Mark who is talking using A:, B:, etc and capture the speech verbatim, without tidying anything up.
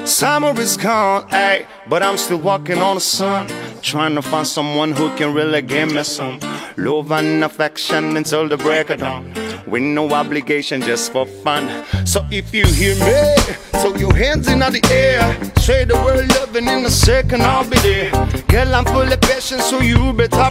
A: Summer is gone, ayy, but I'm still walking on the sun, trying to find someone who can really give me some love and affection until the break of dawn, with no obligation, just for fun. So if you hear me, throw your hands in the air, say the word loving in a second, I'll be there. Girl, I'm full of passion, so you better